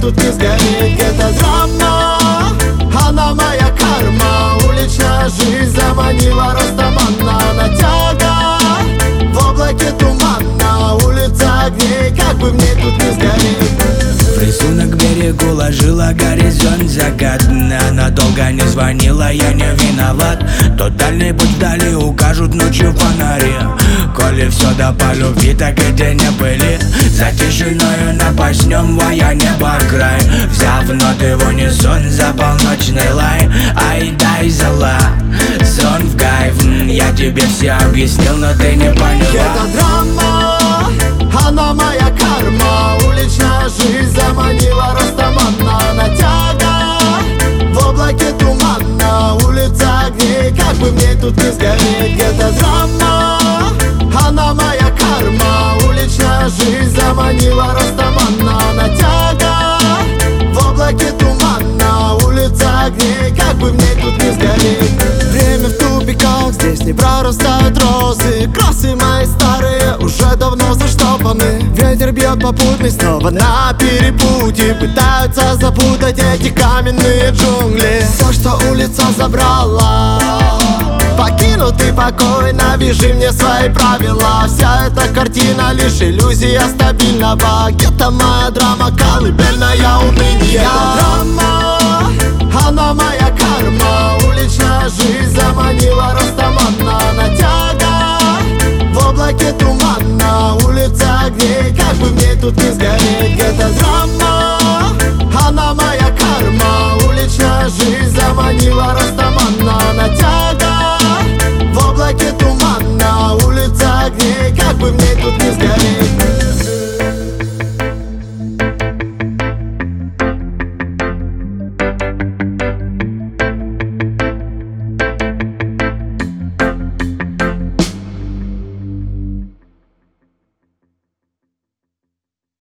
тут не сгореть. Это драма, она моя карма. Уличная жизнь заманила растаманна. Натяга в облаке тумана. Улица огней, как бы мне тут не сгореть. В рисунок берегу ложила горизонт закат. Она долго не звонила, я не виноват. Тот дальний путь вдали укажут ночью фонари. Коли все да по любви, так и день не были. За тишиною напаснем воя небо край. Взяв ноты в унисон за полночный лай. Ай дай зала, сон в кайф. Я тебе все объяснил, но ты не поняла. Это драма, она моя карма. Уличная жизнь заманила растаманна. Натяга в облаке тумана. Улица огней, как бы мне тут не сгореть. Это драма, она моя карма. Уличная жизнь заманила растаманна. Натяга в облаке тумана. Улица огней, как бы мне тут не сгореть. Время в тупиках, здесь не прорастают розы. Кроссы мои старые уже давно заштопаны. Ветер бьет попутный снова на перепутье. Пытаются запутать эти каменные джунгли. Все, что улица забрала, покинутый покой, навяжи мне свои правила. Вся эта картина лишь иллюзия стабильного. Где-то моя драма, колыбельная уныния. Это драма, она моя карма. Уличная жизнь